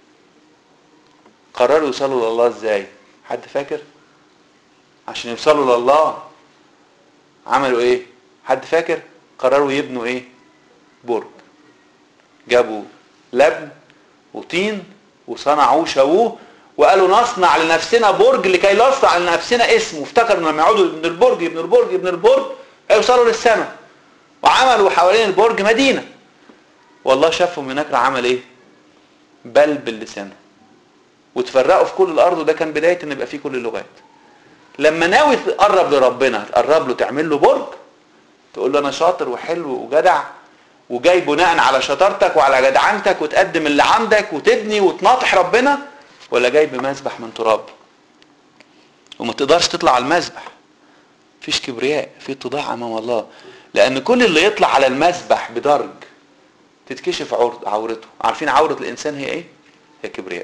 قرروا يوصلوا لله ازاي؟ حد فاكر؟ عشان يوصلوا لله عملوا ايه؟ حد فاكر؟ قرروا يبنوا ايه؟ برج. جابوا لبن وطين وصنعوا شووه وقالوا نصنع لنفسنا برج لكي نصنع لنفسنا اسم. وافتكروا لما يقعدوا يبنوا البرج هيوصلوا للسماء، وعملوا حوالين البرج مدينه. والله شافهم هناك عمل ايه؟ بلبل لسانه وتفرقوا في كل الارض. وده كان بدايه ان يبقى فيه كل اللغات. لما ناوي تقرب لربنا تقرب له تعمل له برج، تقول له انا شاطر وحلو وجدع وجاي بناء على شطارتك وعلى جدعنتك وتقدم اللي عندك وتبني وتناطح ربنا، ولا جاي بمذبح من تراب؟ وما تقدرش تطلع على المذبح، مفيش كبرياء، في اتضاع امام الله. لان كل اللي يطلع على المذبح بدرج تتكشف عورته. عارفين عورة الانسان هي ايه؟ هي كبرياء،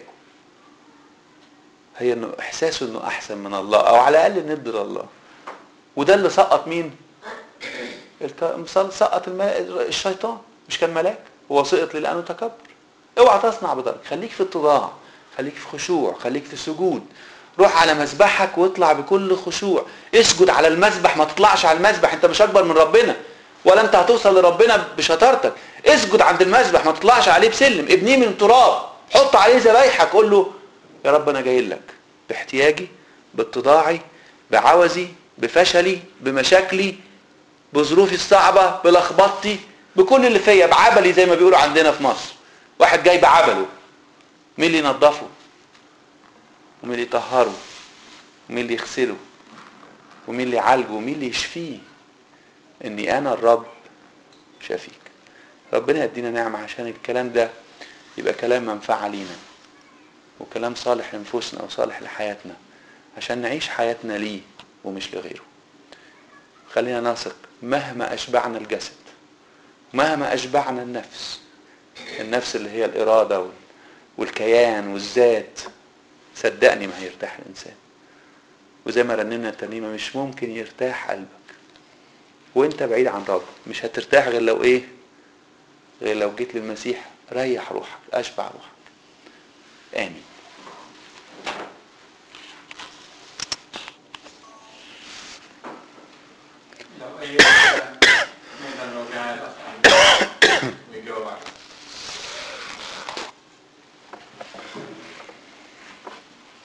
هي انه احساسه انه احسن من الله او على الاقل ند لله. وده اللي سقط مين؟ سقط الشيطان. مش كان ملاك؟ هو سقط لانه تكبر. اوعى تصنع بدرج، خليك في اتضاع، خليك في خشوع، خليك في سجود. روح على مذبحك واطلع بكل خشوع. اسجد على المذبح، ما تطلعش على المذبح انت مش اكبر من ربنا، ولا انت هتوصل لربنا بشطارتك. اسجد عند المذبح، ما تطلعش عليه بسلم، ابنيه من تراب، حط عليه ذبايحك، قول له يا رب انا جاي لك باحتياجي، باتضاعي، بعوزي، بفشلي، بمشاكلي، بظروفي الصعبه، بلخبطتي، بكل اللي فيا، بعبلي زي ما بيقولوا عندنا في مصر. واحد جاي بعبله، مين اللي ينظفه ومين اللي يطهره ومين اللي يغسله ومين اللي يعالجه ومين اللي يشفيه؟ اني انا الرب شفيك. ربنا يدينا نعمه عشان الكلام ده يبقى كلام منفعه لينا وكلام صالح لنفوسنا وصالح لحياتنا، عشان نعيش حياتنا ليه ومش لغيره. خلينا نثق مهما اشبعنا الجسد، مهما اشبعنا النفس اللي هي الاراده والكيان والذات، صدقني ما هيرتاح الانسان. وزي ما رنمنا الترنيمه، مش ممكن يرتاح قلبك وانت بعيد عن رب. مش هترتاح غير لو ايه؟ غير لو جيت للمسيح ريح روحك، اشبع روحك. امين. لو اي نقدر نرجع الافكار ويجاوب عليها.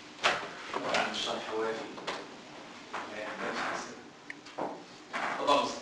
الشرح وافي. تفضل.